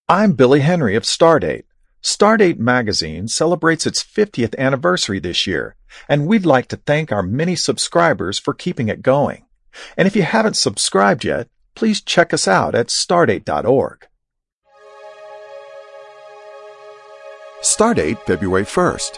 I'm Billy Henry of Stardate. Stardate magazine celebrates its 50th anniversary this year, and we'd like to thank our many subscribers for keeping it going. And if you haven't subscribed yet, please check us out at stardate.org. Stardate, February 1st.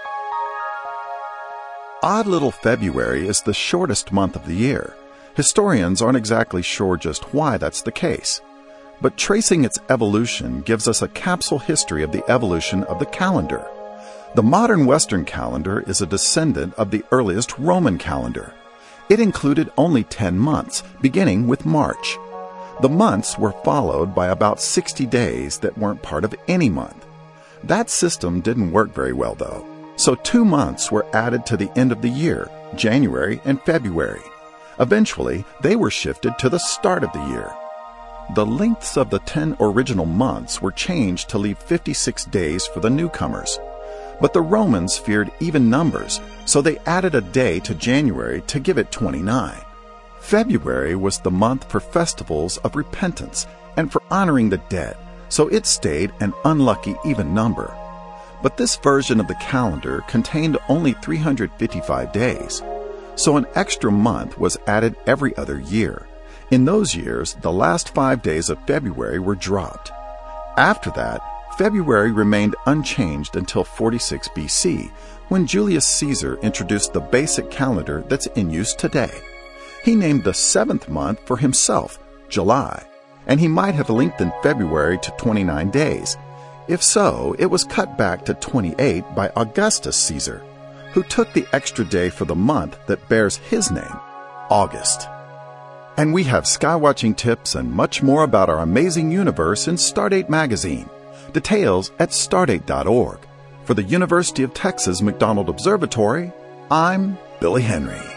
Odd little February is the shortest month of the year. Historians aren't exactly sure just why that's the case. But tracing its evolution gives us a capsule history of the evolution of the calendar. The modern Western calendar is a descendant of the earliest Roman calendar. It included only 10 months, beginning with March. The months were followed by about 60 days that weren't part of any month. That system didn't work very well, though. So 2 months were added to the end of the year, January and February. Eventually, they were shifted to the start of the year. The lengths of the 10 original months were changed to leave 56 days for the newcomers. But the Romans feared even numbers, so they added a day to January to give it 29. February was the month for festivals of repentance and for honoring the dead, so it stayed an unlucky even number. But this version of the calendar contained only 355 days, so an extra month was added every other year. In those years, the last 5 days of February were dropped. After that, February remained unchanged until 46 BC, when Julius Caesar introduced the basic calendar that's in use today. He named the 7th month for himself, July, and he might have lengthened February to 29 days. If so, it was cut back to 28 by Augustus Caesar, who took the extra day for the month that bears his name, August. And we have skywatching tips and much more about our amazing universe in Stardate magazine. Details at stardate.org. For the University of Texas McDonald Observatory, I'm Billy Henry.